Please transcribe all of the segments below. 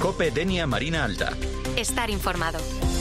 COPE Denia Marina Alta. Estar informado.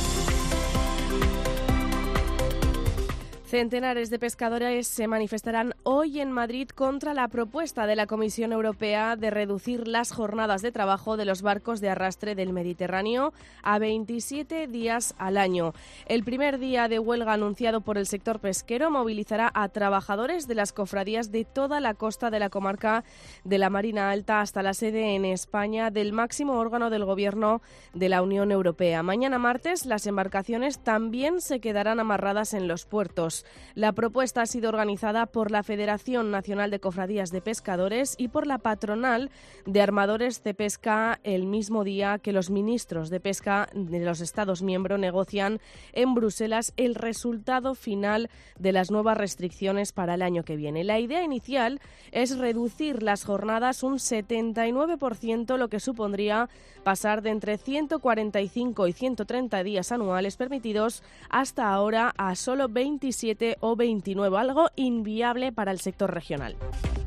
Centenares de pescadores se manifestarán hoy en Madrid contra la propuesta de la Comisión Europea de reducir las jornadas de trabajo de los barcos de arrastre del Mediterráneo a 27 días al año. El primer día de huelga anunciado por el sector pesquero movilizará a trabajadores de las cofradías de toda la costa de la comarca de la Marina Alta hasta la sede en España del máximo órgano del Gobierno de la Unión Europea. Mañana martes las embarcaciones también se quedarán amarradas en los puertos. La propuesta ha sido organizada por la Federación Nacional de Cofradías de Pescadores y por la Patronal de Armadores de Pesca el mismo día que los ministros de Pesca de los Estados miembros negocian en Bruselas el resultado final de las nuevas restricciones para el año que viene. La idea inicial es reducir las jornadas un 79%, lo que supondría pasar de entre 145 y 130 días anuales permitidos hasta ahora a solo 27 o 29, algo inviable para el sector regional.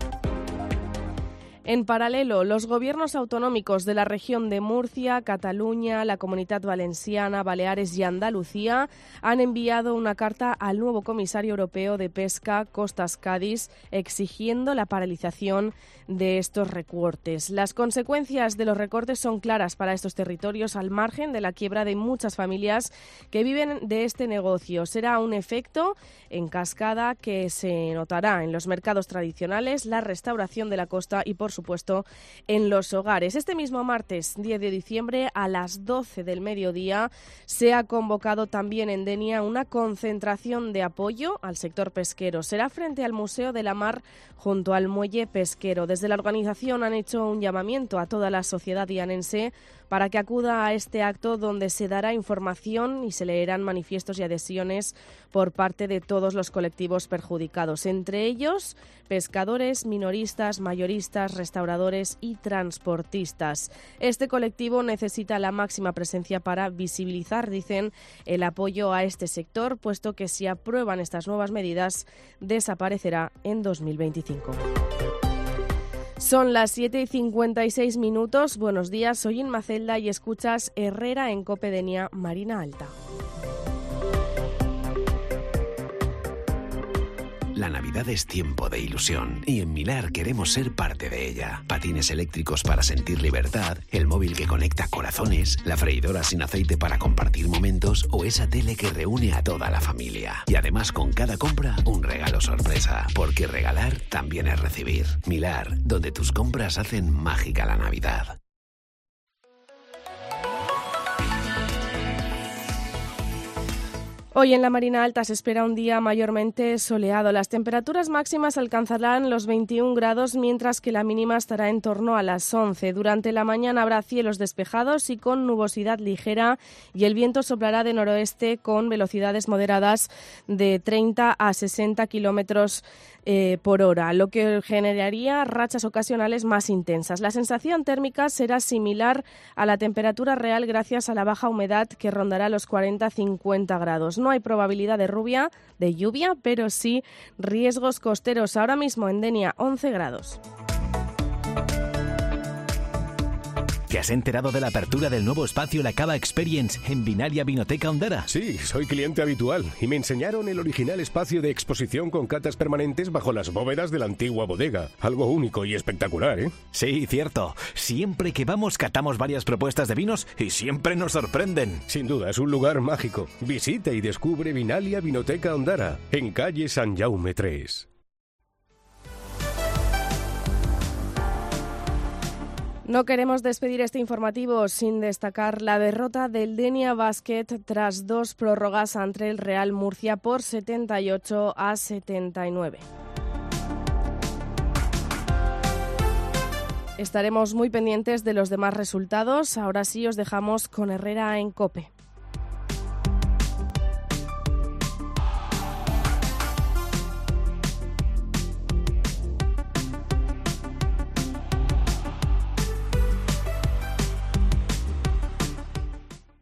En paralelo, los gobiernos autonómicos de la región de Murcia, Cataluña, la Comunitat Valenciana, Baleares y Andalucía han enviado una carta al nuevo comisario europeo de Pesca, Costas Cádiz, exigiendo la paralización de estos recortes. Las consecuencias de los recortes son claras para estos territorios, al margen de la quiebra de muchas familias que viven de este negocio. Será un efecto en cascada que se notará en los mercados tradicionales, la restauración de la costa y, por supuesto, en los hogares. Este mismo martes 10 de diciembre a las 12 del mediodía se ha convocado también en Denia una concentración de apoyo al sector pesquero. Será frente al Museo de la Mar junto al muelle pesquero. Desde la organización han hecho un llamamiento a toda la sociedad dianense para que acuda a este acto donde se dará información y se leerán manifiestos y adhesiones por parte de todos los colectivos perjudicados, entre ellos pescadores, minoristas, mayoristas, restauradores y transportistas. Este colectivo necesita la máxima presencia para visibilizar, dicen, el apoyo a este sector, puesto que si aprueban estas nuevas medidas, desaparecerá en 2025. Son las 7:56. Buenos días, soy Inma Celda y escuchas Herrera en COPE Denia Marina Alta. La Navidad es tiempo de ilusión y en Milar queremos ser parte de ella. Patines eléctricos para sentir libertad, el móvil que conecta corazones, la freidora sin aceite para compartir momentos o esa tele que reúne a toda la familia. Y además con cada compra un regalo sorpresa, porque regalar también es recibir. Milar, donde tus compras hacen mágica la Navidad. Hoy en la Marina Alta se espera un día mayormente soleado. Las temperaturas máximas alcanzarán los 21 grados, mientras que la mínima estará en torno a las 11. Durante la mañana habrá cielos despejados y con nubosidad ligera y el viento soplará de noroeste con velocidades moderadas de 30 a 60 kilómetros por hora, lo que generaría rachas ocasionales más intensas. La sensación térmica será similar a la temperatura real gracias a la baja humedad que rondará los 40-50 grados. No hay probabilidad de lluvia, pero sí riesgos costeros. Ahora mismo en Denia 11 grados. ¿Te has enterado de la apertura del nuevo espacio La Cava Experience en Vinalia Vinoteca Ondara? Sí, soy cliente habitual y me enseñaron el original espacio de exposición con catas permanentes bajo las bóvedas de la antigua bodega. Algo único y espectacular, ¿eh? Sí, cierto. Siempre que vamos catamos varias propuestas de vinos y siempre nos sorprenden. Sin duda, es un lugar mágico. Visita y descubre Vinalia Vinoteca Ondara, en calle San Jaume 3. No queremos despedir este informativo sin destacar la derrota del Denia Basket tras 2 prórrogas ante el Real Murcia por 78 a 79. Estaremos muy pendientes de los demás resultados. Ahora sí os dejamos con Herrera en COPE.